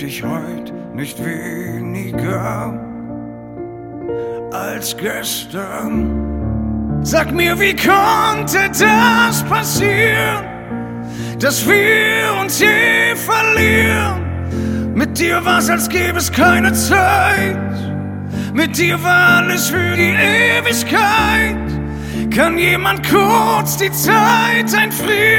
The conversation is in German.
dich heute nicht weniger als gestern. Sag mir, wie konnte das passieren, dass wir uns je verlieren? Mit dir war's, als gäbe es keine Zeit. Mit dir war alles für die Ewigkeit. Kann jemand kurz die Zeit einfrieren?